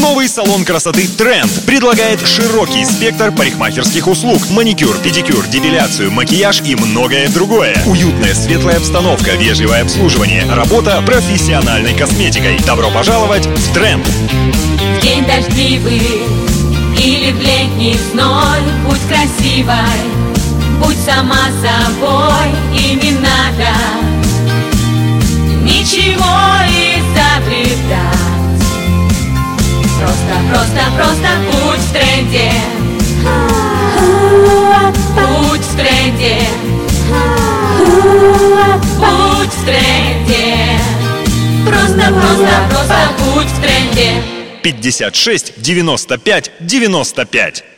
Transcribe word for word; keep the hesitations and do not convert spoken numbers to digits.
Новый салон красоты «Тренд» предлагает широкий спектр парикмахерских услуг: маникюр, педикюр, депиляцию, макияж и многое другое. Уютная светлая обстановка, вежливое обслуживание, работа профессиональной косметикой. Добро пожаловать в «Тренд». В день дождливый или в летний зной, будь красивой, будь сама собой, и не надо ничего изобретать. Просто, просто, просто будь в тренде. Будь в тренде. Будь в тренде. Просто, просто, просто будь в тренде. пятьдесят шесть девяносто пять девяносто пять.